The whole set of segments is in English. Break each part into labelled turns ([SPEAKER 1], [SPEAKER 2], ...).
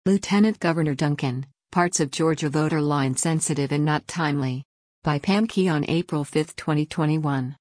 [SPEAKER 1] Lieutenant Governor Duncan, parts of Georgia voter law insensitive and not timely. By Pam Key on April 5, 2021.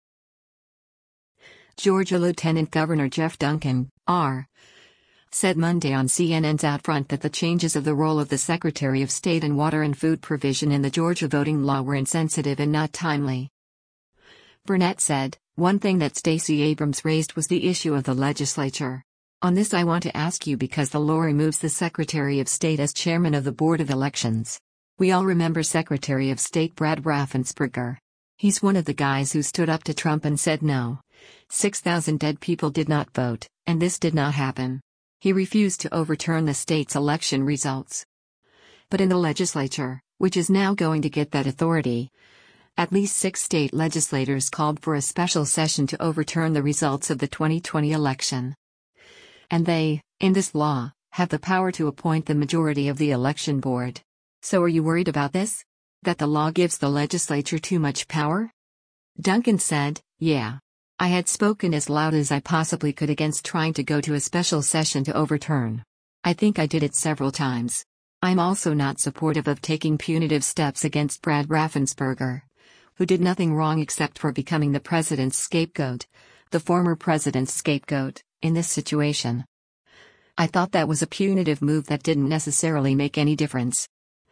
[SPEAKER 1] Georgia Lieutenant Governor Jeff Duncan, R., said Monday on CNN's Outfront that the changes of the role of the Secretary of State and Water and Food Provision in the Georgia voting law were insensitive and not timely. Burnett said, "One thing that Stacey Abrams raised was the issue of the legislature. On this I want to ask you because the law removes the Secretary of State as chairman of the Board of Elections. We all remember Secretary of State Brad Raffensperger. He's one of the guys who stood up to Trump and said no. 6,000 dead people did not vote, and this did not happen. He refused to overturn the state's election results. But in the legislature, which is now going to get that authority, at least 6 state legislators called for a special session to overturn the results of the 2020 election. And they, in this law, have the power to appoint the majority of the election board. So are you worried about this? That the law gives the legislature too much power?" Duncan said, "Yeah. I had spoken as loud as I possibly could against trying to go to a special session to overturn. I think I did it several times. I'm also not supportive of taking punitive steps against Brad Raffensperger, who did nothing wrong except for becoming the president's scapegoat, the former president's scapegoat, in this situation. I thought that was a punitive move that didn't necessarily make any difference.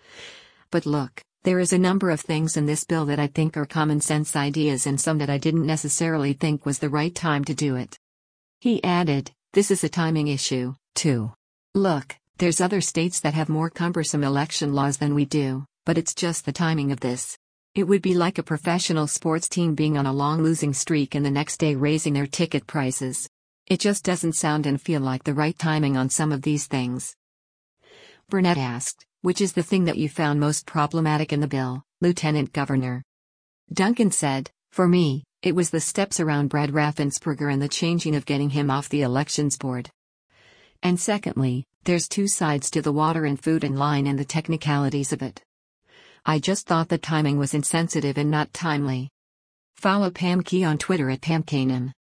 [SPEAKER 1] But look, there is a number of things in this bill that I think are common sense ideas and some that I didn't necessarily think was the right time to do it." He added, "This is a timing issue, too. Look, there's other states that have more cumbersome election laws than we do, but it's just the timing of this. It would be like a professional sports team being on a long losing streak and the next day raising their ticket prices. It just doesn't sound and feel like the right timing on some of these things." Burnett asked, "Which is the thing that you found most problematic in the bill, Lieutenant Governor?" Duncan said, "For me, it was the steps around Brad Raffensperger and the changing of getting him off the elections board. And secondly, there's 2 sides to the water and food and line and the technicalities of it. I just thought the timing was insensitive and not timely." Follow Pam Key on Twitter at PamKanan.